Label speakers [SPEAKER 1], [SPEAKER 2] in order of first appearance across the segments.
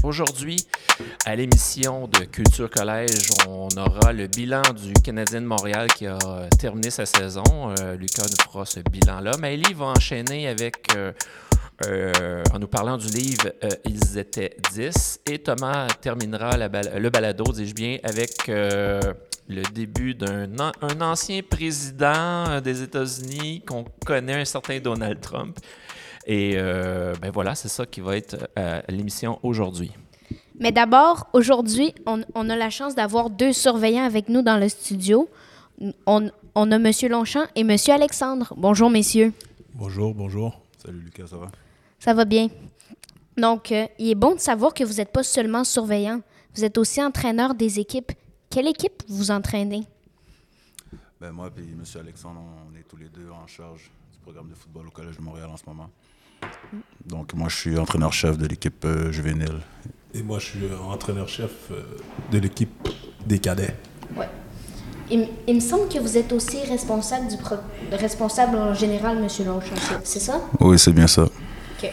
[SPEAKER 1] Aujourd'hui, à l'émission de Culture Collège, on aura le bilan du Canadien de Montréal qui a terminé sa saison. Lucas nous fera ce bilan-là. Maëlie va enchaîner avec, en nous parlant du livre Ils étaient 10. Et Thomas terminera le balado, dis-je bien, avec le début un ancien président des États-Unis qu'on connaît, un certain Donald Trump. Et voilà, c'est ça qui va être l'émission aujourd'hui.
[SPEAKER 2] Mais d'abord, aujourd'hui, on a la chance d'avoir deux surveillants avec nous dans le studio. On a M. Longchamp et M. Alexandre. Bonjour, messieurs.
[SPEAKER 3] Bonjour. Salut Lucas, ça va?
[SPEAKER 2] Ça va bien. Donc, il est bon de savoir que vous n'êtes pas seulement surveillant, vous êtes aussi entraîneur des équipes. Quelle équipe vous entraînez?
[SPEAKER 3] Moi et M. Alexandre, on est tous les deux en charge du programme de football au Collège de Montréal en ce moment. Donc, moi, je suis entraîneur-chef de l'équipe juvénile.
[SPEAKER 4] Et moi, je suis entraîneur-chef de l'équipe des cadets.
[SPEAKER 2] Oui. Il me semble que vous êtes aussi responsable en général, M. Longchamp, c'est ça?
[SPEAKER 3] Oui, c'est bien ça.
[SPEAKER 2] OK.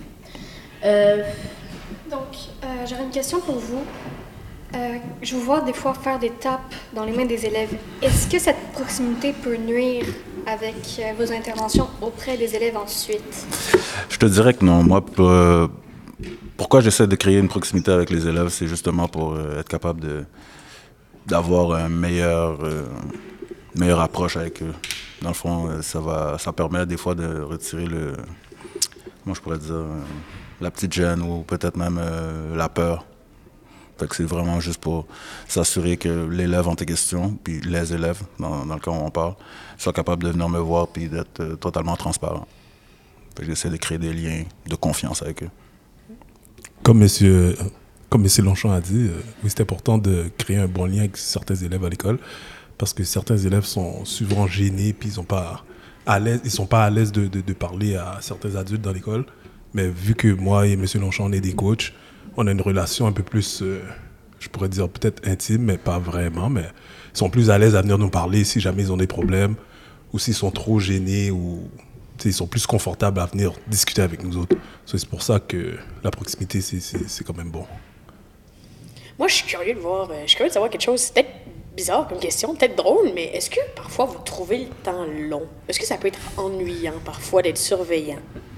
[SPEAKER 5] Donc, j'aurais une question pour vous. Je vous vois des fois faire des tapes dans les mains des élèves. Est-ce que cette proximité peut nuire avec vos interventions auprès des élèves ensuite?
[SPEAKER 3] Je te dirais que non. Moi, pourquoi j'essaie de créer une proximité avec les élèves, c'est justement pour être capable d'avoir une meilleure approche avec eux. Dans le fond, ça permet des fois de retirer comment je pourrais dire, la petite gêne ou peut-être même la peur. Fait que c'est vraiment juste pour s'assurer que l'élève en tes questions, puis les élèves, dans le cas où on parle, soient capables de venir me voir puis d'être totalement transparents. Fait que j'essaie de créer des liens de confiance avec eux.
[SPEAKER 4] Comme M. Longchamp a dit, oui, c'est important de créer un bon lien avec certains élèves à l'école, parce que certains élèves sont souvent gênés, puis ils sont pas à l'aise de parler à certains adultes dans l'école. Mais vu que moi et M. Longchamp, on est des coachs, on a une relation un peu plus, je pourrais dire peut-être intime, mais pas vraiment, mais ils sont plus à l'aise à venir nous parler si jamais ils ont des problèmes, ou s'ils sont trop gênés, ou ils sont plus confortables à venir discuter avec nous autres. C'est pour ça que la proximité, c'est quand même bon.
[SPEAKER 6] Moi, je suis curieux de savoir quelque chose. C'est peut-être bizarre comme question, peut-être drôle, mais est-ce que parfois vous trouvez le temps long? Est-ce que ça peut être ennuyant parfois d'être surveillant?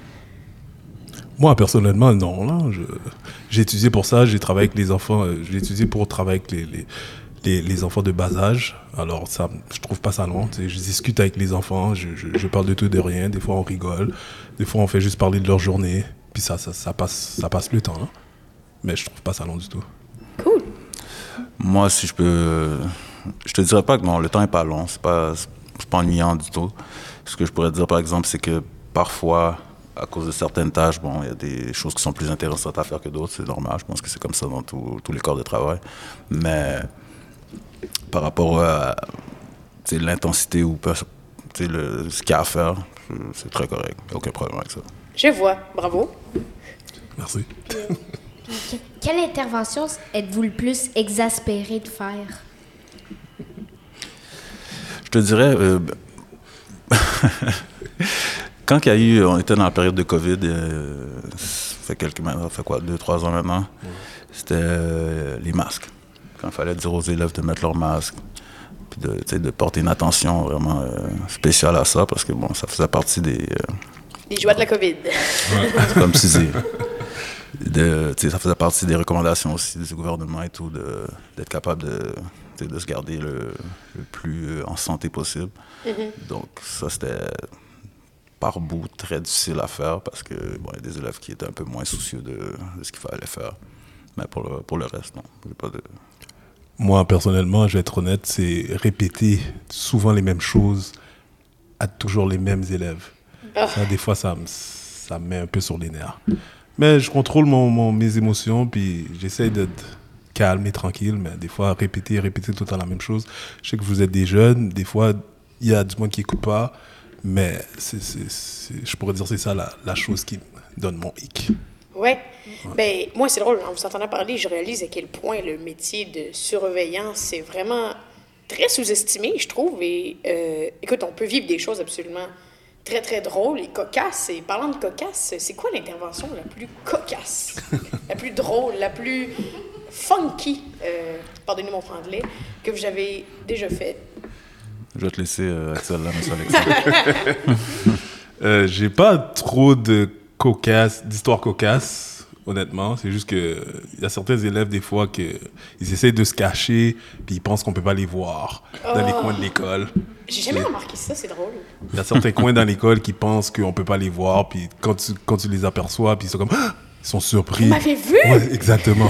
[SPEAKER 4] Moi, personnellement, non. Là, j'ai étudié pour ça, j'ai travaillé avec les enfants, j'ai étudié pour travailler avec les enfants de bas âge. Alors, ça, je trouve pas ça long. Je discute avec les enfants, je parle de tout, de rien. Des fois, on rigole. Des fois, on fait juste parler de leur journée. Puis ça passe le temps. Hein. Mais je trouve pas ça long du tout.
[SPEAKER 6] Cool.
[SPEAKER 3] Moi, si je peux... Je te dirais pas que non, le temps est pas long. C'est pas ennuyant du tout. Ce que je pourrais te dire, par exemple, c'est que parfois, à cause de certaines tâches, il y a des choses qui sont plus intéressantes à faire que d'autres. C'est normal. Je pense que c'est comme ça dans tous les corps de travail. Mais par rapport à l'intensité ou ce qu'il y a à faire, c'est très correct. Il n'y a aucun problème avec ça.
[SPEAKER 6] Je vois. Bravo.
[SPEAKER 4] Merci.
[SPEAKER 2] Quelle intervention êtes-vous le plus exaspéré de faire?
[SPEAKER 3] Je te dirais... Quand on était dans la période de COVID, ça fait 2-3 ans maintenant, c'était les masques. Quand il fallait dire aux élèves de mettre leur masque, puis de porter une attention vraiment spéciale à ça, parce que ça faisait partie des...
[SPEAKER 6] Les joies de la COVID.
[SPEAKER 3] Comme tu dis. Ça faisait partie des recommandations aussi du gouvernement et tout, d'être capable de se garder le plus en santé possible. Mm-hmm. Donc ça, c'était... par bout, très difficile à faire parce que y a des élèves qui étaient un peu moins soucieux de ce qu'il fallait faire. Mais pour le reste, non. J'ai pas de...
[SPEAKER 4] Moi, personnellement, je vais être honnête, c'est répéter souvent les mêmes choses à toujours les mêmes élèves. Oh. Ça, des fois, ça me met un peu sur les nerfs. Mais je contrôle mes émotions, puis j'essaie d'être calme et tranquille, mais des fois, répéter tout le temps la même chose. Je sais que vous êtes des jeunes, des fois, il y a du monde qui n'écoute pas, mais je pourrais dire que c'est ça la chose qui me donne mon hic.
[SPEAKER 6] Ouais. Moi, c'est drôle, en vous entendant parler, je réalise à quel point le métier de surveillant, c'est vraiment très sous-estimé, je trouve. Et écoute, on peut vivre des choses absolument très, très drôle et cocasse. Et parlant de cocasse, c'est quoi l'intervention la plus cocasse, la plus drôle, la plus funky, pardonnez mon franglais, que vous avez déjà fait?
[SPEAKER 3] Je vais te laisser avec celle-là, M. Alexandre.
[SPEAKER 4] J'ai pas trop d'histoires cocasses, honnêtement. C'est juste que il y a certains élèves, des fois, ils essayent de se cacher, puis ils pensent qu'on peut pas les voir dans les coins de l'école.
[SPEAKER 6] J'ai jamais remarqué ça, c'est drôle.
[SPEAKER 4] Il y a certains coins dans l'école qui pensent qu'on peut pas les voir, puis quand tu les aperçois, puis ils sont comme... Ah! Ils sont surpris.
[SPEAKER 6] Vous m'avez vu?
[SPEAKER 4] Ouais, exactement.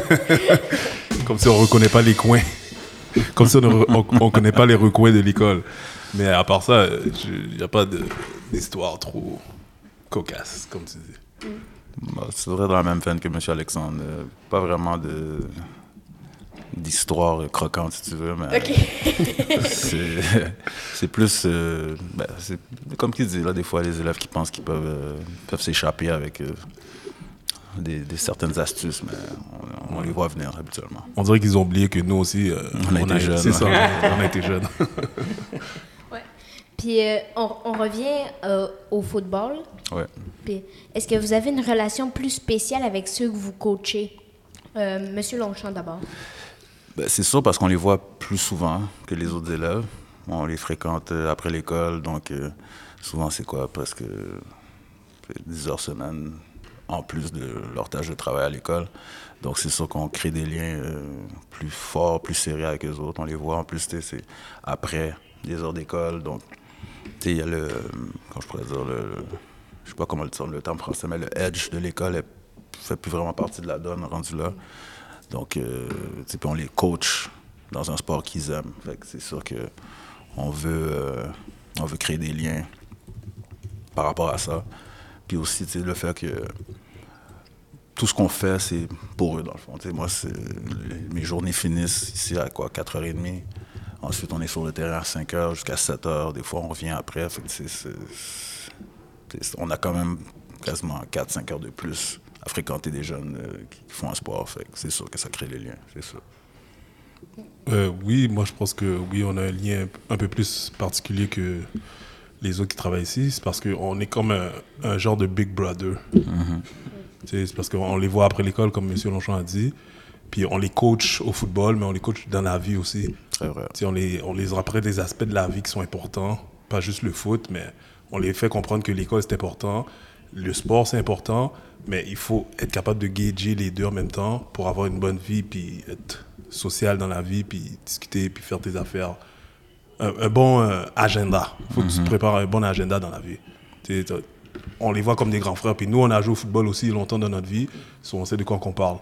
[SPEAKER 4] Comme si on reconnaît pas les coins. Comme si on connaît pas les recoins de l'école. Mais à part ça, il n'y a pas d'histoire trop cocasse, comme tu dis.
[SPEAKER 3] C'est vrai dans la même veine que M. Alexandre. Pas vraiment d'histoire croquante, si tu veux, mais
[SPEAKER 6] OK.
[SPEAKER 3] c'est plus... c'est comme qu'il dit, là, des fois, les élèves qui pensent qu'ils peuvent s'échapper avec certaines astuces, mais on les voit venir habituellement.
[SPEAKER 4] On dirait qu'ils ont oublié que nous aussi,
[SPEAKER 3] on a été jeunes.
[SPEAKER 4] C'est ça, on a été jeunes.
[SPEAKER 2] Ouais. Puis on revient au football.
[SPEAKER 3] Ouais.
[SPEAKER 2] Puis est-ce que vous avez une relation plus spéciale avec ceux que vous coachez? Monsieur Longchamp d'abord.
[SPEAKER 3] C'est sûr parce qu'on les voit plus souvent que les autres élèves. On les fréquente après l'école, donc souvent c'est quoi, presque 10 heures semaine en plus de leur tâche de travail à l'école. Donc c'est sûr qu'on crée des liens plus forts, plus sérieux avec eux autres. On les voit en plus, c'est après les heures d'école. Donc il y a comment je pourrais dire, je sais pas comment le terme français, mais le edge de l'école ne fait plus vraiment partie de la donne rendu là. Donc puis on les coach dans un sport qu'ils aiment. Fait que c'est sûr qu'on veut créer des liens par rapport à ça. Puis aussi, le fait que tout ce qu'on fait, c'est pour eux, dans le fond. Moi, mes journées finissent ici à 4h30. Ensuite, on est sur le terrain à 5h jusqu'à 7h. Des fois, on revient après. Fait que on a quand même quasiment 4-5 heures de plus à fréquenter des jeunes qui font un sport. Fait que c'est sûr que ça crée les liens, c'est sûr.
[SPEAKER 4] Oui, moi, je pense que oui, on a un lien un peu plus particulier que les autres qui travaillent ici. C'est parce qu'on est comme un genre de Big Brother.
[SPEAKER 3] Mm-hmm.
[SPEAKER 4] C'est parce qu'on les voit après l'école, comme M. Longchamp a dit. Puis on les coach au football, mais on les coach dans la vie aussi.
[SPEAKER 3] Très vrai.
[SPEAKER 4] On les apprend des aspects de la vie qui sont importants. Pas juste le foot, mais on les fait comprendre que l'école, c'est important. Le sport, c'est important. Mais il faut être capable de gager les deux en même temps pour avoir une bonne vie, puis être social dans la vie, puis discuter, puis faire tes affaires. Un bon agenda. Il faut que tu te prépares un bon agenda dans la vie. On les voit comme des grands frères. Puis nous, on a joué au football aussi longtemps dans notre vie. On sait de quoi qu'on parle.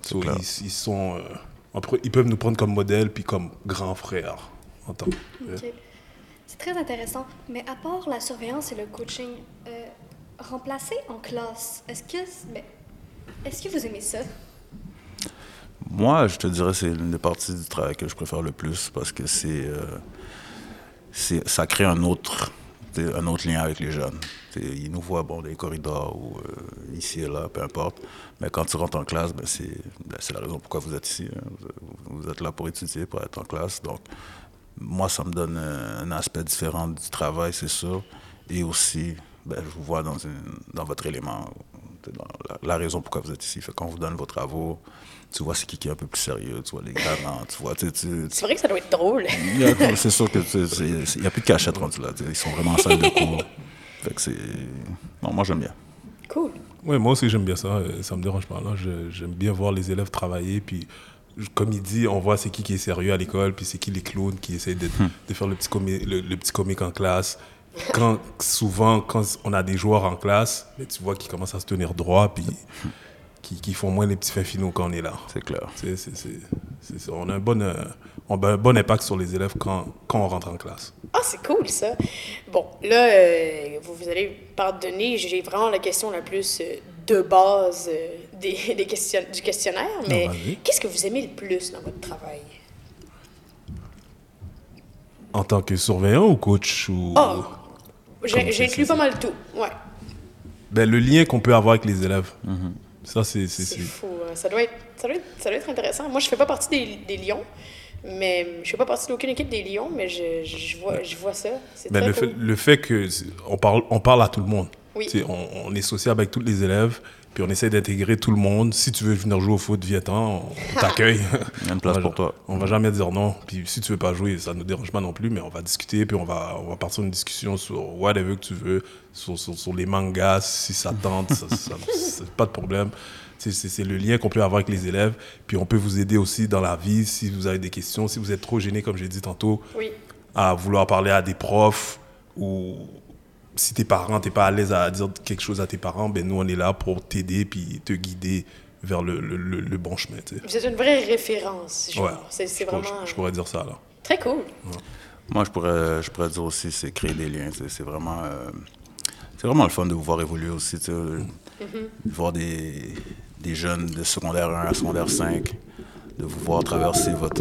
[SPEAKER 4] Ils peuvent nous prendre comme modèle puis comme grands frères.
[SPEAKER 5] Okay. C'est très intéressant. Mais à part la surveillance et le coaching, remplacer en classe, est-ce que vous aimez ça?
[SPEAKER 3] Moi, je te dirais c'est l'une des parties du travail que je préfère le plus parce que ça crée un autre lien avec les jeunes. Ils nous voient dans les corridors ou ici et là, peu importe. Mais quand tu rentres en classe, c'est la raison pourquoi vous êtes ici. Hein. Vous êtes là pour étudier, pour être en classe. Donc, moi, ça me donne un aspect différent du travail, c'est sûr. Et aussi, je vous vois dans votre élément, dans la raison pourquoi vous êtes ici. Fait qu'on vous donne vos travaux, tu vois c'est qui est un peu plus sérieux, tu vois les talents, tu vois...
[SPEAKER 6] C'est vrai que ça doit être drôle.
[SPEAKER 3] C'est sûr qu'il n'y a plus de cachette rendue là. Ils sont vraiment en salle de cours. Fait que non, moi, j'aime bien.
[SPEAKER 6] Cool.
[SPEAKER 4] Oui, moi aussi, j'aime bien ça. Ça me dérange pas. Là, j'aime bien voir les élèves travailler. Puis, comme il dit, on voit c'est qui est sérieux à l'école, puis c'est qui les clowns qui essayent de faire le petit comique en classe. Souvent, quand on a des joueurs en classe, tu vois qu'ils commencent à se tenir droit, puis qui font moins les petits fins finaux quand on est là.
[SPEAKER 3] C'est clair.
[SPEAKER 4] C'est ça. On a un bon impact sur les élèves quand on rentre en classe.
[SPEAKER 6] Ah, c'est cool, ça. Bon, là, vous allez pardonner, j'ai vraiment la question la plus de base du questionnaire, mais qu'est-ce que vous aimez le plus dans votre travail?
[SPEAKER 4] En tant que surveillant ou coach?
[SPEAKER 6] J'inclus pas mal tout, ouais.
[SPEAKER 4] Le lien qu'on peut avoir avec les élèves. Ça, c'est
[SPEAKER 6] fou. Ça doit être intéressant. Moi, je fais pas partie des Lions, Mais je ne fais pas partie d'aucune équipe des Lions, mais je vois ça. C'est
[SPEAKER 4] Mais
[SPEAKER 6] très cool.
[SPEAKER 4] le fait que on parle à tout le monde.
[SPEAKER 6] Oui.
[SPEAKER 4] On est sociable avec tous les élèves, puis on essaie d'intégrer tout le monde. Si tu veux venir jouer au foot, viens-t'en, on t'accueille.
[SPEAKER 3] Il y a une place pour toi.
[SPEAKER 4] On va jamais dire non. Puis si tu veux pas jouer, ça ne nous dérange pas non plus, mais on va discuter, puis on va partir une discussion sur whatever que tu veux, sur les mangas, si ça tente, c'est pas de problème. C'est le lien qu'on peut avoir avec les élèves. Puis on peut vous aider aussi dans la vie si vous avez des questions. Si vous êtes trop gêné, comme j'ai dit tantôt,
[SPEAKER 6] Oui.
[SPEAKER 4] à vouloir parler à des profs, ou si tes parents, t'es pas à l'aise à dire quelque chose à tes parents, ben nous, on est là pour t'aider puis te guider vers le bon chemin. T'sais.
[SPEAKER 6] Vous êtes une vraie référence. Genre.
[SPEAKER 4] Ouais.
[SPEAKER 6] C'est vraiment...
[SPEAKER 4] Je pourrais dire ça, là.
[SPEAKER 6] Très cool.
[SPEAKER 3] Ouais. Moi, je pourrais dire aussi, c'est créer des liens. C'est vraiment le fun de vous voir évoluer aussi. De voir des jeunes de secondaire 1 à secondaire 5, de vous voir traverser votre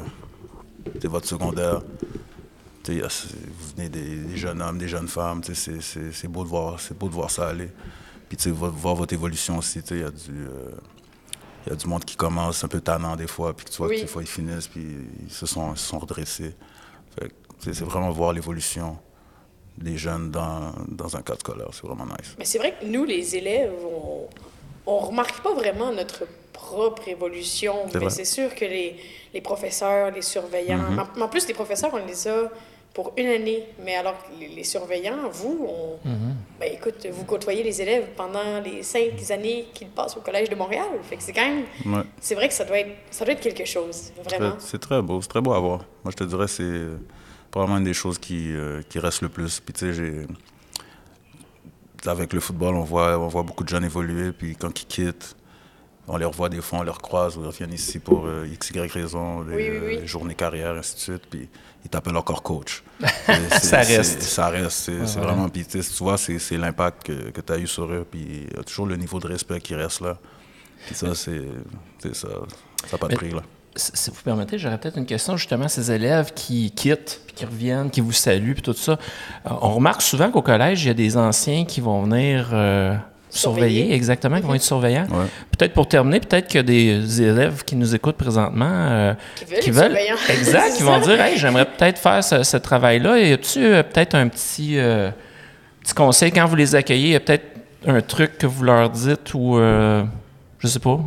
[SPEAKER 3] secondaire. Vous venez des jeunes hommes, des jeunes femmes. C'est beau de voir ça aller. Puis voir votre évolution aussi. Il y a du monde qui commence un peu tannant des fois, puis que tu vois que des fois ils finissent, puis ils se sont redressés. Fait que, c'est vraiment voir l'évolution des jeunes dans un cadre scolaire. C'est vraiment nice.
[SPEAKER 6] Mais c'est vrai que nous, les élèves, on remarque pas vraiment notre propre évolution. Mais c'est sûr que les professeurs, les surveillants... En plus, les professeurs, on les a pour une année. Mais alors que les surveillants, vous, ben écoute, vous côtoyez les élèves pendant les 5 années qu'ils passent au Collège de Montréal. Fait que c'est quand même...
[SPEAKER 3] Ouais.
[SPEAKER 6] C'est vrai que ça doit être quelque chose, vraiment.
[SPEAKER 3] C'est très beau à voir. Moi, je te dirais, c'est probablement une des choses qui reste le plus. Puis tu sais, avec le football, on voit beaucoup de jeunes évoluer, puis quand ils quittent, on les revoit des fois, on les recroise, ou ils reviennent ici pour x, y raison, les journées carrière, ainsi de suite, puis ils t'appellent encore coach.
[SPEAKER 1] Ça reste.
[SPEAKER 3] C'est vraiment, puis tu vois, c'est l'impact que tu as eu sur eux, puis il y a toujours le niveau de respect qui reste là. Puis ça, ça n'a pas de prix, là.
[SPEAKER 1] Si vous permettez, j'aurais peut-être une question justement à ces élèves qui quittent, puis qui reviennent, qui vous saluent, puis tout ça. On remarque souvent qu'au collège, il y a des anciens qui vont venir surveiller, exactement, qui vont être surveillants.
[SPEAKER 3] Ouais.
[SPEAKER 1] Peut-être pour terminer, peut-être qu'il y a des élèves qui nous écoutent présentement
[SPEAKER 6] qui veulent
[SPEAKER 1] exact, qui vont dire « Hey, j'aimerais peut-être faire ce travail-là. » Y a-tu peut-être un petit conseil quand vous les accueillez? Y a peut-être un truc que vous leur dites ou je sais pas.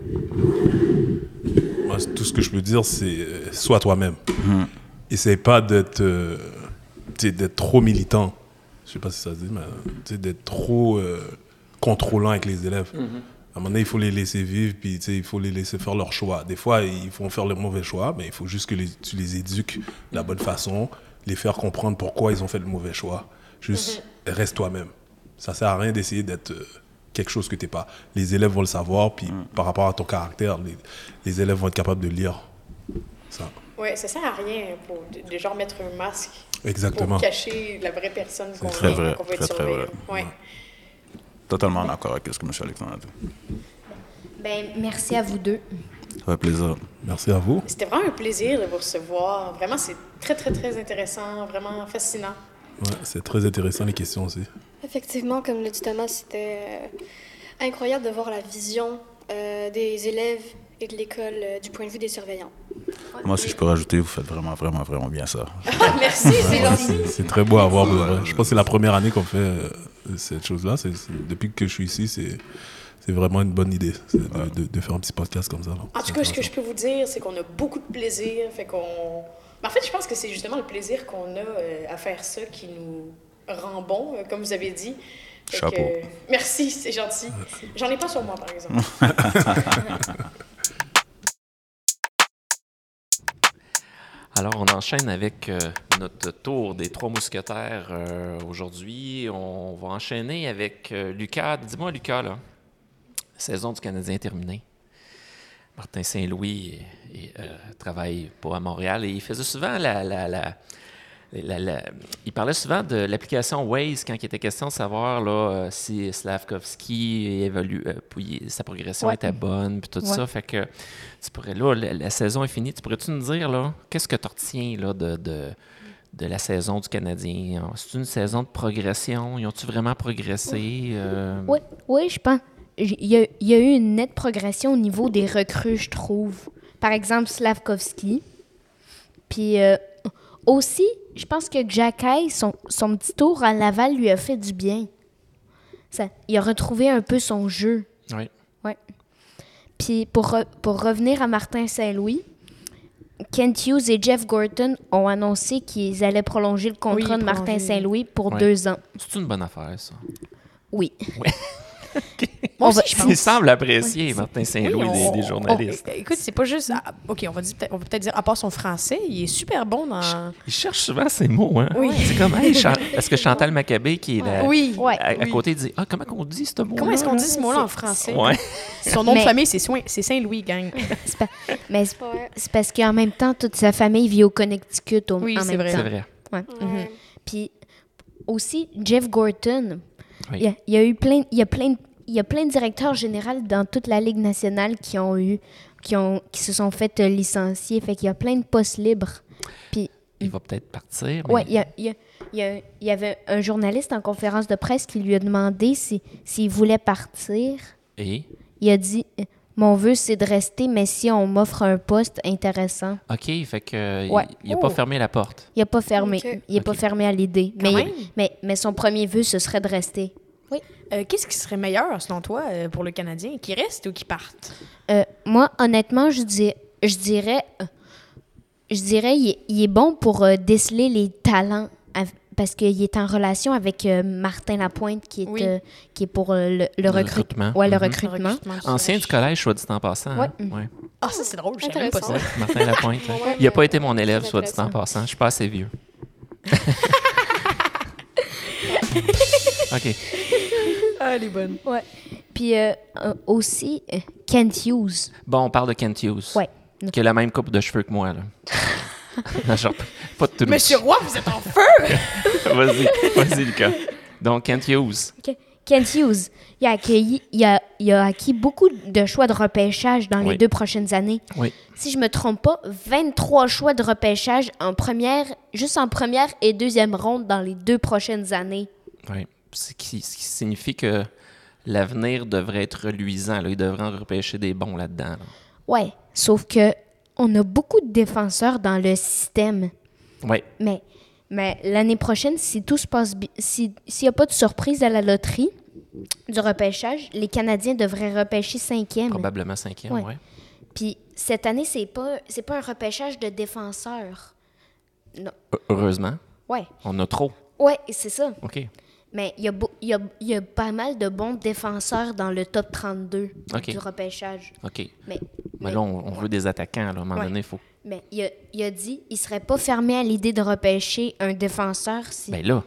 [SPEAKER 4] Moi, tout ce que je peux dire, c'est sois toi-même. Essaye pas d'être trop militant. Je sais pas si ça se dit, mais d'être trop contrôlant avec les élèves. À un moment donné, il faut les laisser vivre, puis il faut les laisser faire leur choix. Des fois, ils vont faire le mauvais choix, mais il faut juste que tu les éduques de la bonne façon, les faire comprendre pourquoi ils ont fait le mauvais choix. Juste, reste toi-même. Ça sert à rien d'essayer d'être quelque chose que tu n'es pas. Les élèves vont le savoir, puis par rapport à ton caractère, les élèves vont être capables de lire ça.
[SPEAKER 6] Oui, ça sert à rien de genre mettre un masque.
[SPEAKER 4] Exactement.
[SPEAKER 6] Pour cacher la vraie personne qu'on veut être surveillée. Ouais.
[SPEAKER 3] Totalement d'accord avec ce que M. Alexandre a dit.
[SPEAKER 2] Ben, merci à vous deux.
[SPEAKER 3] Ça fait plaisir.
[SPEAKER 4] Merci à vous.
[SPEAKER 6] C'était vraiment un plaisir de vous recevoir. Vraiment, c'est très, très, très intéressant, vraiment fascinant.
[SPEAKER 4] Ouais, c'est très intéressant, les questions aussi.
[SPEAKER 5] Effectivement, comme le dit Thomas, c'était incroyable de voir la vision des élèves et de l'école du point de vue des surveillants.
[SPEAKER 3] Moi, si je peux rajouter, vous faites vraiment, vraiment, vraiment bien ça.
[SPEAKER 6] Merci, c'est gentil.
[SPEAKER 4] C'est très beau à voir. Je pense que c'est la première année qu'on fait cette chose-là. Depuis que je suis ici, c'est vraiment une bonne idée de faire un petit podcast comme ça. Là.
[SPEAKER 6] En tout cas, ce que je peux vous dire, c'est qu'on a beaucoup de plaisir. En fait, je pense que c'est justement le plaisir qu'on a à faire ça qui nous rend bon, comme vous avez dit.
[SPEAKER 3] Chapeau.
[SPEAKER 6] Merci, c'est gentil. J'en ai pas sur moi, par exemple.
[SPEAKER 1] Alors, on enchaîne avec notre tour des Trois Mousquetaires aujourd'hui. On va enchaîner avec Lucas. Dis-moi, Lucas, là, saison du Canadien terminée. Martin Saint-Louis travaille pas à Montréal et il faisait souvent il parlait souvent de l'application Waze quand il était question de savoir là, si Slavkovski sa progression était bonne, puis tout ça. Fait que tu pourrais, là, la saison est finie. Pourrais-tu nous dire, là, qu'est-ce que tu retiens là, de la saison du Canadien? C'est une saison de progression? Ils ont-tu vraiment progressé?
[SPEAKER 2] Oui, je pense. Il y a eu une nette progression au niveau des recrues, je trouve. Par exemple, Slavkovski. Puis aussi, je pense que Jacky, son petit tour à Laval lui a fait du bien. Il a retrouvé un peu son jeu.
[SPEAKER 1] Oui.
[SPEAKER 2] Ouais. Puis pour revenir à Martin Saint-Louis, Kent Hughes et Jeff Gorton ont annoncé qu'ils allaient prolonger le contrat de Martin Saint-Louis pour 2 ans.
[SPEAKER 1] C'est une bonne affaire, ça.
[SPEAKER 2] Oui.
[SPEAKER 1] Oui.
[SPEAKER 6] Moi aussi, je pense.
[SPEAKER 1] Il semble apprécier Martin Saint-Louis des journalistes.
[SPEAKER 6] Écoute, c'est pas juste... OK, on va peut-être dire, à part son français, il est super bon dans...
[SPEAKER 1] Il cherche souvent ses mots, hein?
[SPEAKER 6] Oui.
[SPEAKER 1] C'est comme, parce que Chantal Maccabé, qui est à côté, dit, comment on dit ce mot-là?
[SPEAKER 6] Comment est-ce qu'on dit ce mot-là en français?
[SPEAKER 1] Ouais.
[SPEAKER 6] Son nom de famille, c'est Saint-Louis, gang.
[SPEAKER 2] Mais c'est parce qu'en même temps, toute sa famille vit au Connecticut en même temps.
[SPEAKER 1] C'est vrai.
[SPEAKER 2] Ouais. Puis aussi, Jeff Gorton,
[SPEAKER 1] Oui.
[SPEAKER 2] il y a plein de directeurs généraux dans toute la Ligue nationale qui se sont fait licencier. Fait qu'il y a plein de postes libres. Puis,
[SPEAKER 1] il va peut-être partir. Mais...
[SPEAKER 2] Ouais, il y avait un journaliste en conférence de presse qui lui a demandé s'il voulait partir.
[SPEAKER 1] Et?
[SPEAKER 2] Il a dit « Mon vœu, c'est de rester, mais si on m'offre un poste intéressant. »
[SPEAKER 1] OK, fait que il n'a pas fermé la porte.
[SPEAKER 2] Il n'a pas fermé.
[SPEAKER 5] Ok.
[SPEAKER 2] Il n'est pas fermé à l'idée.
[SPEAKER 6] Quand même.
[SPEAKER 2] Mais son premier vœu, ce serait de rester. Oui.
[SPEAKER 6] Qu'est-ce qui serait meilleur, selon toi, pour le Canadien? Qu'il reste ou qu'il parte?
[SPEAKER 2] Moi, honnêtement, je dirais il est bon pour déceler les talents parce qu'il est en relation avec Martin Lapointe qui est pour le recrutement. Ouais, le recrutement.
[SPEAKER 1] Ancien du collège, soit dit en passant.
[SPEAKER 2] Ouais.
[SPEAKER 1] Hein? Ouais.
[SPEAKER 6] Ah, ça, c'est drôle. Je savais même pas ça.
[SPEAKER 1] Ouais, Martin Lapointe. Hein. Il n'a pas été mon élève, soit dit en passant. Je suis pas assez vieux. OK.
[SPEAKER 6] Ah, elle est bonne.
[SPEAKER 2] Ouais. Puis aussi, Kent Hughes.
[SPEAKER 1] Bon, on parle de Kent Hughes.
[SPEAKER 2] Ouais.
[SPEAKER 1] Qui a la même coupe de cheveux que moi, là. Non, genre, pas de tout.
[SPEAKER 6] Monsieur Roy, vous êtes en feu!
[SPEAKER 1] Vas-y, Lucas. Donc, Kent Hughes.
[SPEAKER 2] Kent Hughes, il a acquis beaucoup de choix de repêchage dans les 2 prochaines années.
[SPEAKER 1] Oui.
[SPEAKER 2] Si je me trompe pas, 23 choix de repêchage juste en première et deuxième ronde dans les 2 prochaines années.
[SPEAKER 1] Oui. Ce qui signifie que l'avenir devrait être reluisant. Là. Il devrait en repêcher des bons là-dedans. Là.
[SPEAKER 2] Ouais, sauf que on a beaucoup de défenseurs dans le système.
[SPEAKER 1] Oui.
[SPEAKER 2] Mais l'année prochaine, si tout se passe bien, s'il n'y a pas de surprise à la loterie du repêchage, les Canadiens devraient repêcher 5e.
[SPEAKER 1] Probablement 5e, oui. Ouais.
[SPEAKER 2] Puis cette année, c'est pas un repêchage de défenseurs. Non.
[SPEAKER 1] Heureusement.
[SPEAKER 2] Ouais.
[SPEAKER 1] On a trop.
[SPEAKER 2] Ouais, c'est ça.
[SPEAKER 1] OK.
[SPEAKER 2] Mais il y a pas mal de bons défenseurs dans le top 32 du repêchage.
[SPEAKER 1] OK.
[SPEAKER 2] Mais
[SPEAKER 1] là, on veut des attaquants. Là. À un moment donné, il faut...
[SPEAKER 2] Mais il a dit qu'il ne serait pas fermé à l'idée de repêcher un défenseur si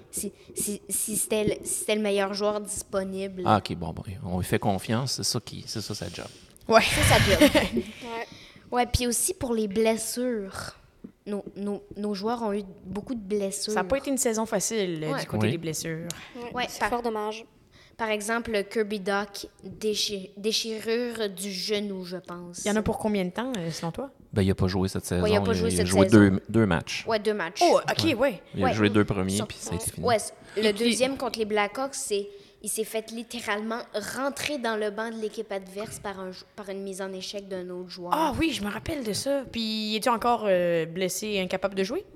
[SPEAKER 2] c'était le meilleur joueur disponible.
[SPEAKER 1] Ah, OK. Bon, on lui fait confiance. C'est ça sa job.
[SPEAKER 6] Ouais.
[SPEAKER 2] C'est sa job. Ouais, puis aussi pour les blessures. Nos joueurs ont eu beaucoup de blessures.
[SPEAKER 6] Ça n'a pas été une saison facile du côté des blessures.
[SPEAKER 2] Ouais,
[SPEAKER 5] c'est fort dommage.
[SPEAKER 2] Par exemple, Kirby Dach, déchirure du genou, je pense.
[SPEAKER 6] Il y en a pour combien de temps, selon toi?
[SPEAKER 1] Il n'a pas joué cette saison.
[SPEAKER 2] Ouais, il a joué
[SPEAKER 1] deux matchs.
[SPEAKER 2] Ouais, 2 matchs.
[SPEAKER 6] Oh, OK, ouais.
[SPEAKER 1] Il a joué 2 premiers, puis ça a été fini.
[SPEAKER 2] Ouais, le deuxième contre les Blackhawks, il s'est fait littéralement rentrer dans le banc de l'équipe adverse par une mise en échec d'un autre joueur.
[SPEAKER 6] Ah oui, je me rappelle de ça. Puis, es-tu encore blessé et incapable de jouer?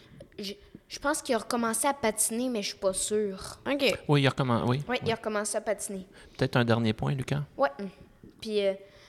[SPEAKER 2] Je pense qu'il a recommencé à patiner, mais je suis pas sûre.
[SPEAKER 6] OK.
[SPEAKER 1] Oui, il a recommencé.
[SPEAKER 2] Oui, il a recommencé à patiner.
[SPEAKER 1] Peut-être un dernier point, Lucas?
[SPEAKER 2] Oui. Puis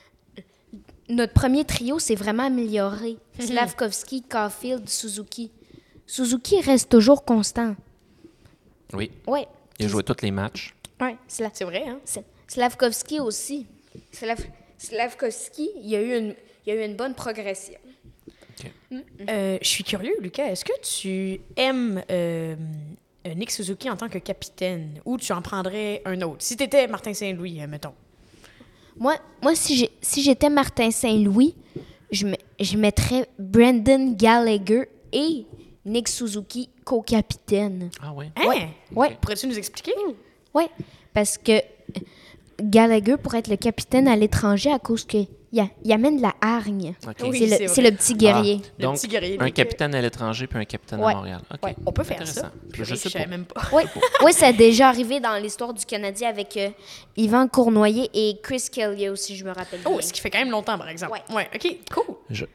[SPEAKER 2] notre premier trio s'est vraiment amélioré. Slavkovski, Caulfield, Suzuki. Suzuki reste toujours constant.
[SPEAKER 1] Oui.
[SPEAKER 2] Oui.
[SPEAKER 1] Il a joué tous les matchs.
[SPEAKER 2] Oui.
[SPEAKER 6] C'est vrai, hein?
[SPEAKER 2] Slavkovski aussi. Slavkovski, il y a eu une bonne progression.
[SPEAKER 1] Okay.
[SPEAKER 6] Je suis curieux, Lucas. Est-ce que tu aimes Nick Suzuki en tant que capitaine ou tu en prendrais un autre? Si tu étais Martin Saint-Louis, mettons.
[SPEAKER 2] Moi si j'étais Martin Saint-Louis, je mettrais Brendan Gallagher et Nick Suzuki co-capitaine.
[SPEAKER 1] Ah oui?
[SPEAKER 6] Hein?
[SPEAKER 2] Ouais.
[SPEAKER 6] Pourrais-tu nous expliquer?
[SPEAKER 2] Oui, parce que Gallagher pourrait être le capitaine à l'étranger à cause qu'il amène de la hargne.
[SPEAKER 1] Okay.
[SPEAKER 6] Oui,
[SPEAKER 2] c'est le petit guerrier.
[SPEAKER 6] Le
[SPEAKER 1] Donc,
[SPEAKER 6] petit guerrier,
[SPEAKER 1] un capitaine à l'étranger puis un capitaine à Montréal. OK.
[SPEAKER 6] Ouais, on peut faire ça.
[SPEAKER 1] Intéressant. Je sais
[SPEAKER 6] savais
[SPEAKER 1] pas.
[SPEAKER 6] même pas.
[SPEAKER 2] Oui, ça a déjà arrivé dans l'histoire du Canadien avec Yvan Cournoyer et Chris Kelly, si je me rappelle bien.
[SPEAKER 6] Oh, ce qui fait quand même longtemps, par exemple.
[SPEAKER 2] Ouais.
[SPEAKER 6] OK, cool.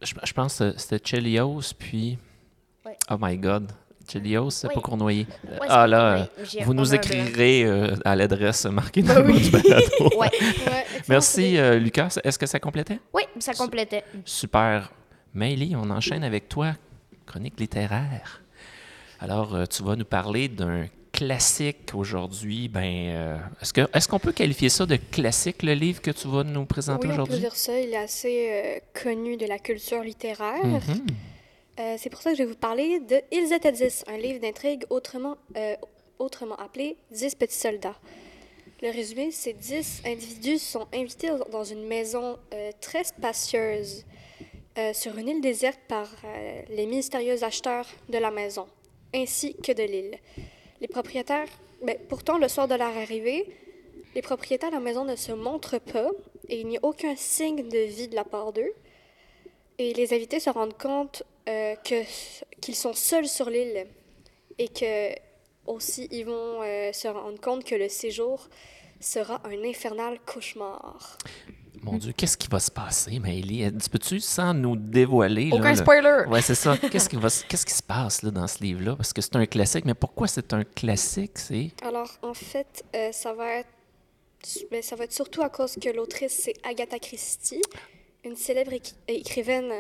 [SPEAKER 1] Je pense que c'était Chelios, puis...
[SPEAKER 2] Ouais.
[SPEAKER 1] Oh my God. Chelios, c'est
[SPEAKER 2] Oui.
[SPEAKER 1] pas Cournoyer.
[SPEAKER 2] Ouais, c'est
[SPEAKER 1] Ah
[SPEAKER 2] pas
[SPEAKER 1] là,
[SPEAKER 2] Cournoyer. J'ai
[SPEAKER 1] vous nous
[SPEAKER 2] vraiment un
[SPEAKER 1] écrirez à l'adresse marquée dans le bas du balado.
[SPEAKER 2] Ouais.
[SPEAKER 5] Ouais,
[SPEAKER 1] Merci, Lucas. Est-ce que ça complétait?
[SPEAKER 2] Oui, ça complétait.
[SPEAKER 1] Super. Maëlie, on enchaîne avec toi. Chronique littéraire. Alors, tu vas nous parler d'un classique aujourd'hui. Est-ce qu'on peut qualifier ça de classique, le livre que tu vas nous présenter
[SPEAKER 5] Oui, on peut
[SPEAKER 1] aujourd'hui?
[SPEAKER 5] dire ça. Il est assez connu de la culture littéraire.
[SPEAKER 1] Mhm.
[SPEAKER 5] C'est pour ça que je vais vous parler de Ils étaient 10, un livre d'intrigue autrement appelé 10 petits soldats. Le résumé, ces 10 individus sont invités dans une maison très spacieuse sur une île déserte par les mystérieux acheteurs de la maison, ainsi que de l'île. Les propriétaires, pourtant, le soir de leur arrivée, les propriétaires de la maison ne se montrent pas et il n'y a aucun signe de vie de la part d'eux. Et les invités se rendent compte qu'ils sont seuls sur l'île et que aussi ils vont se rendre compte que le séjour sera un infernal cauchemar.
[SPEAKER 1] Mon Dieu, qu'est-ce qui va se passer, Maëlie? Peux-tu, sans nous dévoiler...
[SPEAKER 7] Aucun spoiler!
[SPEAKER 1] Oui, c'est ça. Qu'est-ce qui se passe là, dans ce livre-là? Parce que c'est un classique, mais pourquoi c'est un classique?
[SPEAKER 5] Alors, en fait, ça va être surtout à cause que l'autrice, c'est Agatha Christie, une célèbre écrivaine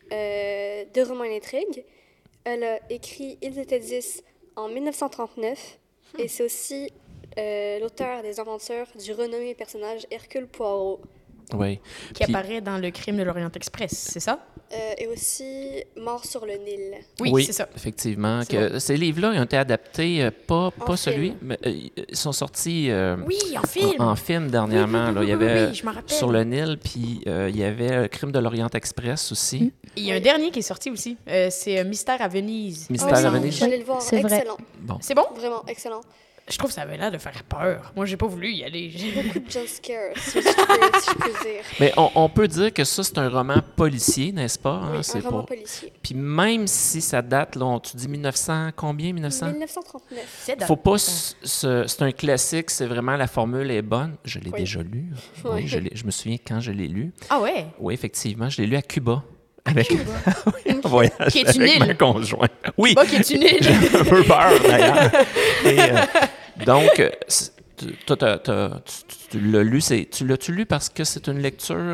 [SPEAKER 5] de romans d'intrigue. Elle a écrit Ils étaient 10 en 1939 et c'est aussi l'auteur des aventures du renommé personnage Hercule Poirot.
[SPEAKER 1] Oui.
[SPEAKER 7] Qui apparaît dans Le Crime de l'Orient Express, c'est ça?
[SPEAKER 5] Et aussi Mort sur le Nil.
[SPEAKER 7] Oui, c'est ça.
[SPEAKER 1] Effectivement.
[SPEAKER 7] C'est
[SPEAKER 1] Ces livres-là ils ont été adaptés, pas
[SPEAKER 5] En
[SPEAKER 1] celui,
[SPEAKER 5] film.
[SPEAKER 1] mais ils sont sortis
[SPEAKER 7] Oui, en film!
[SPEAKER 1] en film dernièrement. Là. Il y avait
[SPEAKER 7] Oui, je m'en rappelle.
[SPEAKER 1] Sur le Nil, puis il y avait Crime de l'Orient Express aussi.
[SPEAKER 7] Il y a un dernier qui est sorti aussi. C'est Mystère à Venise.
[SPEAKER 1] Mystère à
[SPEAKER 5] oui,
[SPEAKER 1] Venise.
[SPEAKER 5] j'allais le voir.
[SPEAKER 2] C'est vrai.
[SPEAKER 5] Excellent.
[SPEAKER 1] Bon.
[SPEAKER 7] C'est bon?
[SPEAKER 5] Vraiment excellent.
[SPEAKER 7] Je trouve que ça avait l'air de faire peur. Moi, j'ai pas voulu y aller.
[SPEAKER 5] Beaucoup de jump scares, si je peux dire.
[SPEAKER 1] Mais on peut dire que ça, c'est un roman policier, n'est-ce pas?
[SPEAKER 5] Oui,
[SPEAKER 1] C'est
[SPEAKER 5] un roman
[SPEAKER 1] pas-
[SPEAKER 5] policier.
[SPEAKER 1] Puis même si ça date, là, tu dis 1900, combien? 1900?
[SPEAKER 5] 1939.
[SPEAKER 1] Faut pas... C'est un classique, c'est vraiment... La formule est bonne. Je l'ai
[SPEAKER 5] Oui.
[SPEAKER 1] déjà lu.
[SPEAKER 5] Oui.
[SPEAKER 1] Oui, je me souviens quand je l'ai lu.
[SPEAKER 7] Ah ouais?
[SPEAKER 1] Oui, effectivement, je l'ai lu à Cuba. Avec oui, un voyage
[SPEAKER 7] Qui est une
[SPEAKER 1] avec
[SPEAKER 7] île.
[SPEAKER 1] ma conjointe. Oui,
[SPEAKER 7] Cuba qui est une île.
[SPEAKER 1] j'ai un peu peur d'ailleurs. Et, donc, toi, tu l'as lu, tu l'as-tu lu parce que c'est une lecture...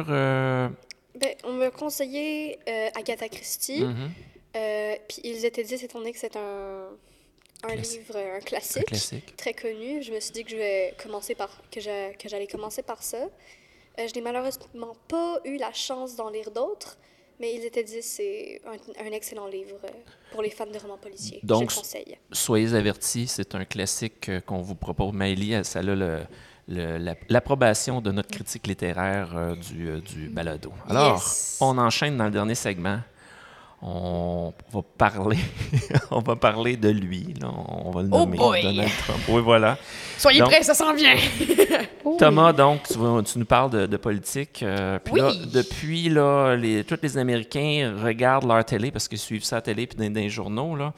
[SPEAKER 5] On m'a conseillé Agatha Christie.
[SPEAKER 1] Mhm.
[SPEAKER 5] Puis Ils étaient 10, étant donné que c'est un livre, un classique, très connu. Je me suis dit que j'allais commencer par ça. Je n'ai malheureusement pas eu la chance d'en lire d'autres, mais Ils étaient 10, c'est un excellent livre pour les fans de romans policiers.
[SPEAKER 1] Donc,
[SPEAKER 5] je le conseille.
[SPEAKER 1] Soyez avertis, c'est un classique qu'on vous propose. Maëlie, ça a l'approbation de notre critique littéraire du balado. Alors,
[SPEAKER 7] Yes.
[SPEAKER 1] on enchaîne dans le dernier segment. On va parler, on va parler de lui. Là. On va le
[SPEAKER 7] Oh
[SPEAKER 1] nommer
[SPEAKER 7] boy!
[SPEAKER 1] Donald Trump. Oui, voilà.
[SPEAKER 7] Soyez
[SPEAKER 1] Donc-
[SPEAKER 7] prêts, ça s'en vient.
[SPEAKER 1] Thomas, donc, tu nous parles de politique. Puis
[SPEAKER 7] Oui.
[SPEAKER 1] là, depuis, là, tous les Américains regardent leur télé parce qu'ils suivent ça à la télé puis dans les journaux. Là.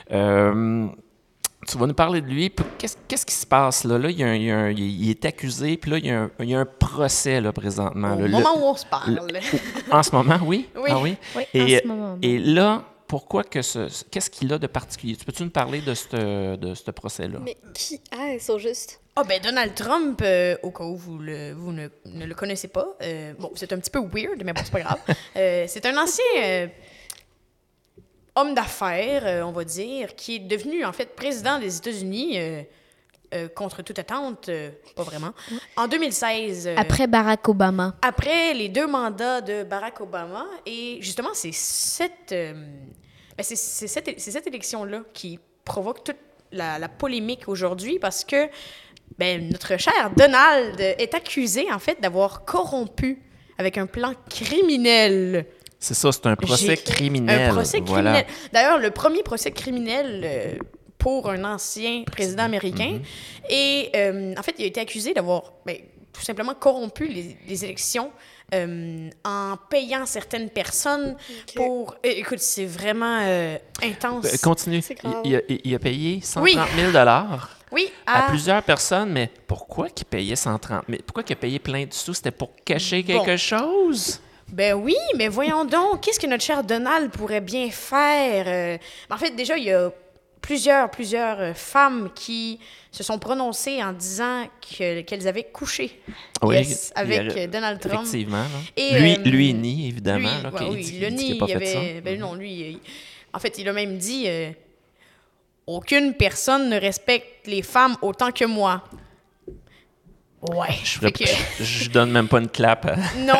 [SPEAKER 1] Tu vas nous parler de lui. Puis qu'est-ce qui se passe là? Là, il est accusé, puis là, il y a un procès là, présentement.
[SPEAKER 7] Au
[SPEAKER 1] Là.
[SPEAKER 7] moment où on se parle.
[SPEAKER 1] En ce moment, oui?
[SPEAKER 7] Oui.
[SPEAKER 1] Ah oui?
[SPEAKER 2] Oui,
[SPEAKER 1] Et,
[SPEAKER 2] en ce moment.
[SPEAKER 1] et là, pourquoi qu'est-ce qu'il a de particulier? Peux-tu nous parler de ce procès-là?
[SPEAKER 5] Mais qui est-ce au juste?
[SPEAKER 7] Ah ben Donald Trump, au cas où vous ne le connaissez pas, bon, c'est un petit peu weird, mais bon, c'est pas grave. C'est un ancien homme d'affaires, on va dire, qui est devenu, en fait, président des États-Unis contre toute attente, pas vraiment, en 2016.
[SPEAKER 2] Après Barack Obama.
[SPEAKER 7] Après les 2 mandats de Barack Obama. Et justement, c'est cette élection-là qui provoque toute la polémique aujourd'hui parce que notre cher Donald est accusé, en fait, d'avoir corrompu avec un plan criminel.
[SPEAKER 1] C'est ça, c'est un procès criminel.
[SPEAKER 7] Un procès
[SPEAKER 1] voilà.
[SPEAKER 7] criminel. D'ailleurs, le premier procès criminel pour un ancien président américain. Et en fait, il a été accusé d'avoir tout simplement corrompu les élections en payant certaines personnes pour... écoute, c'est vraiment intense.
[SPEAKER 1] Continue.
[SPEAKER 5] C'est grave.
[SPEAKER 1] Il a payé 130 000
[SPEAKER 7] Oui,
[SPEAKER 1] à plusieurs personnes, mais pourquoi qu'il payait 130 000? Pourquoi qu'il a payé plein de sous? C'était pour cacher quelque chose?
[SPEAKER 7] Ben oui, mais voyons donc, qu'est-ce que notre cher Donald pourrait bien faire? En fait, déjà, il y a plusieurs femmes qui se sont prononcées en disant qu'elles avaient couché avec Donald Trump.
[SPEAKER 1] Effectivement.
[SPEAKER 7] Et,
[SPEAKER 1] lui nie, évidemment.
[SPEAKER 7] Il le nie. Non, lui, en fait, il a même dit aucune personne ne respecte les femmes autant que moi. Ouais.
[SPEAKER 1] Je donne même pas une clap.
[SPEAKER 7] Non.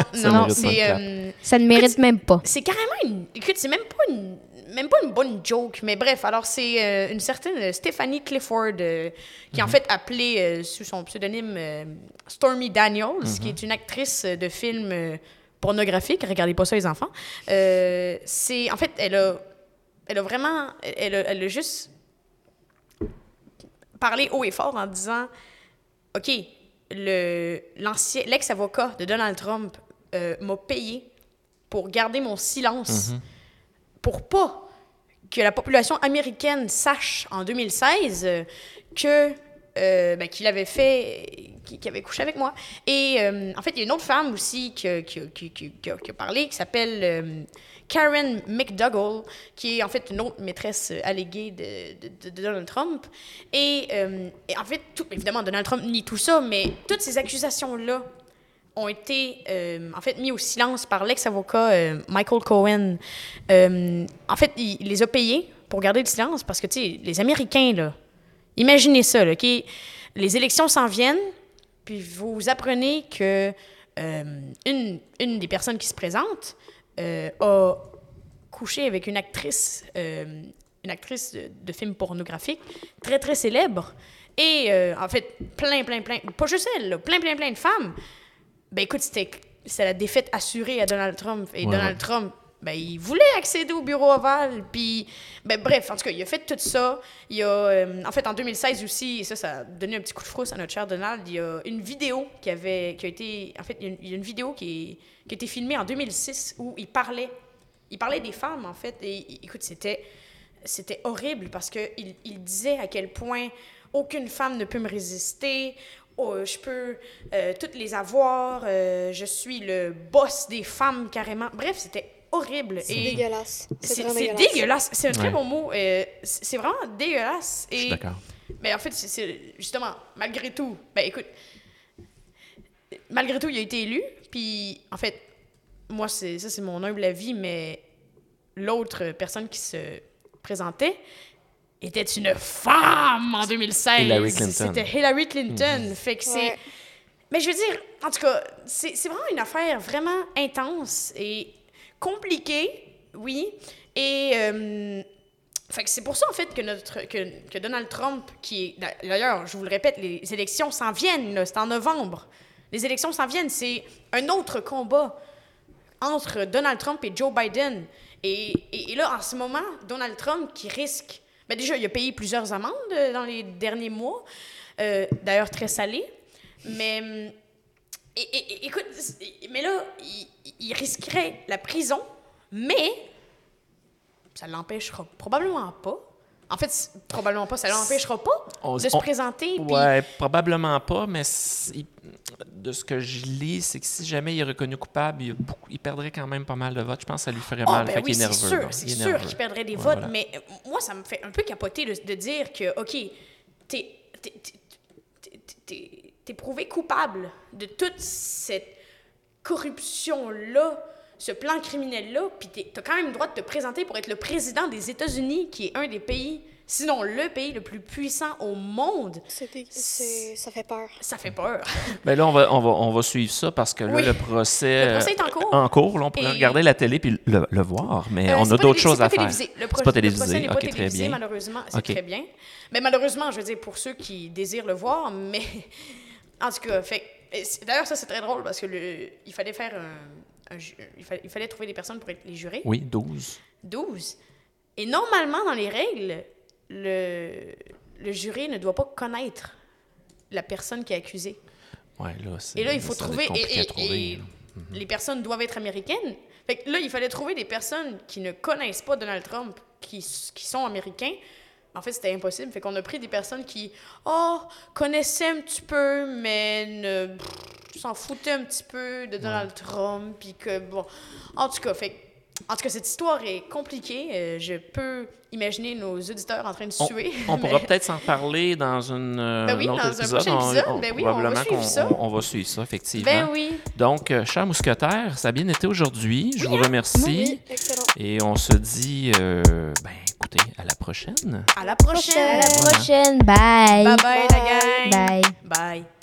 [SPEAKER 2] Ça ne mérite même pas.
[SPEAKER 7] C'est carrément écoute, c'est même pas une bonne joke, mais bref, alors c'est une certaine Stephanie Clifford qui est en fait appelée sous son pseudonyme Stormy Daniels, qui est une actrice de films pornographiques. Regardez pas ça, les enfants. En fait, elle a juste parlé haut et fort en disant OK, l'ex-avocat de Donald Trump m'a payé pour garder mon silence, pour pas que la population américaine sache en 2016 qu'il avait couché avec moi. Et en fait, il y a une autre femme aussi qui a parlé, qui s'appelle Karen McDougal, qui est en fait une autre maîtresse alléguée de Donald Trump. Et en fait, évidemment, Donald Trump nie tout ça, mais toutes ces accusations-là ont été en fait mis au silence par l'ex-avocat Michael Cohen. En fait, il les a payés pour garder le silence parce que, tu sais, les Américains, là, imaginez ça, là, OK? Les élections s'en viennent, puis vous apprenez que une des personnes qui se présente a couché avec une actrice de films pornographiques très, très célèbre. Et en fait, plein, pas juste elle, là, plein de femmes. Ben écoute, c'est la défaite assurée à Donald Trump. Et Donald Trump, ben, il voulait accéder au bureau ovale. Puis, ben bref, en tout cas, il a fait tout ça. Il y a, en fait, en 2016 aussi, et ça a donné un petit coup de frousse à notre cher Donald, il y a une vidéo qui a été... En fait, il y a une vidéo qui a été filmée en 2006 où il parlait des femmes, en fait. Et écoute, c'était horrible parce qu'il disait à quel point aucune femme ne peut me résister. Je peux toutes les avoir. Je suis le boss des femmes, carrément. Bref, c'était horrible.
[SPEAKER 5] C'est dégueulasse.
[SPEAKER 7] C'est dégueulasse. C'est un très bon mot. C'est vraiment dégueulasse.
[SPEAKER 1] Je suis d'accord.
[SPEAKER 7] Mais en fait, c'est justement, malgré tout, ben écoute, malgré tout, il a été élu. Puis, en fait, moi, c'est mon humble avis, mais l'autre personne qui se présentait était une femme en 2016.
[SPEAKER 1] Hillary Clinton.
[SPEAKER 7] C'était Hillary Clinton. Fait que c'est...
[SPEAKER 5] Ouais.
[SPEAKER 7] Mais je veux dire, en tout cas, c'est vraiment une affaire vraiment intense et compliquée, oui. Et fait que c'est pour ça, en fait, que Donald Trump, qui est... D'ailleurs, je vous le répète, les élections s'en viennent, là, c'est en novembre. Les élections s'en viennent, c'est un autre combat entre Donald Trump et Joe Biden. Et là, en ce moment, Donald Trump qui risque... Ben déjà, il a payé plusieurs amendes dans les derniers mois, d'ailleurs très salées. Mais écoute, mais là, il risquerait la prison, mais ça ne l'empêchera probablement pas. En fait, probablement pas, ça ne l'empêchera pas de se présenter.
[SPEAKER 1] Oui, probablement pas, mais de ce que je lis, c'est que si jamais il est reconnu coupable, il perdrait quand même pas mal de votes. Je pense que ça lui ferait mal.
[SPEAKER 7] Ben oui,
[SPEAKER 1] qu'il est nerveux.
[SPEAKER 7] C'est sûr qu'il perdrait des votes, mais moi, ça me fait un peu capoter de dire que, OK, t'es prouvé coupable de toute cette corruption-là, ce plan criminel-là, puis t'as quand même le droit de te présenter pour être le président des États-Unis, qui est un des pays, sinon le pays le plus puissant au monde.
[SPEAKER 5] Ça fait peur.
[SPEAKER 7] Ça fait peur.
[SPEAKER 1] Ben là, on va suivre ça parce que là, le procès
[SPEAKER 7] est en cours.
[SPEAKER 1] Là, on pourrait regarder la télé puis le voir, mais on a d'autres choses à faire. C'est pas télévisé.
[SPEAKER 7] Le procès n'est pas
[SPEAKER 1] très
[SPEAKER 7] télévisé,
[SPEAKER 1] bien.
[SPEAKER 7] malheureusement. C'est très bien. Mais malheureusement, je veux dire, pour ceux qui désirent le voir, mais... En tout cas, d'ailleurs, ça, c'est très drôle parce que il fallait faire il fallait trouver des personnes pour être les jurés.
[SPEAKER 1] Oui, 12.
[SPEAKER 7] 12. Et normalement, dans les règles, le jury ne doit pas connaître la personne qui est accusée.
[SPEAKER 1] Ouais, là,
[SPEAKER 7] et là, il faut trouver...
[SPEAKER 1] Et
[SPEAKER 7] les personnes doivent être américaines. Fait que là, il fallait trouver des personnes qui ne connaissent pas Donald Trump, qui sont américains. En fait, c'était impossible. Fait qu'on a pris des personnes qui, connaissaient un petit peu, mais s'en foutait un petit peu de Donald Trump, puis que, bon... En tout cas, cette histoire est compliquée. Je peux imaginer nos auditeurs en train de suer.
[SPEAKER 1] On pourra peut-être s'en parler dans un autre épisode. Probablement qu'on va suivre ça, effectivement.
[SPEAKER 7] Ben oui.
[SPEAKER 1] Donc, chers mousquetaires, ça a bien été aujourd'hui. Je vous remercie.
[SPEAKER 6] Oui, excellent.
[SPEAKER 1] Et on se dit, écoutez, à la prochaine.
[SPEAKER 7] À la prochaine.
[SPEAKER 2] À la prochaine. Bye.
[SPEAKER 7] Bye bye, la gang.
[SPEAKER 2] Bye.
[SPEAKER 7] Bye.